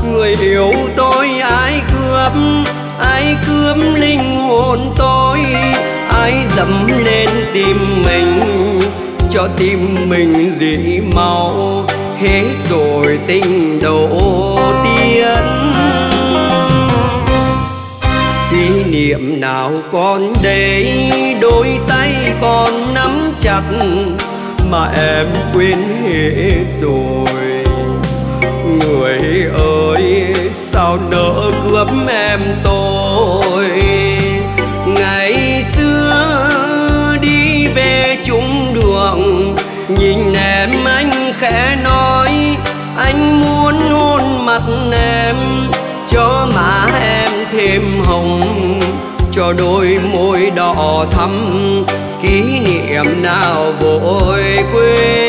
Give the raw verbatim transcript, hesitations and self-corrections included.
Người yêu tôi ai cướp, ai cướp linh hồn tôi, ai dẫm lên tim mình, cho tim mình dỉ máu, hết rồi tình đầu tiên. Kỷ niệm nào còn đây, đôi tay còn nắm chặt, mà em quên hết rồi. Người ơi sao nỡ cướp em tôi, ngày xưa đi về chung đường, nhìn em anh khẽ nói anh muốn hôn mặt em, cho má em thêm hồng, cho đôi môi đỏ thắm, kỷ niệm nào vội quên.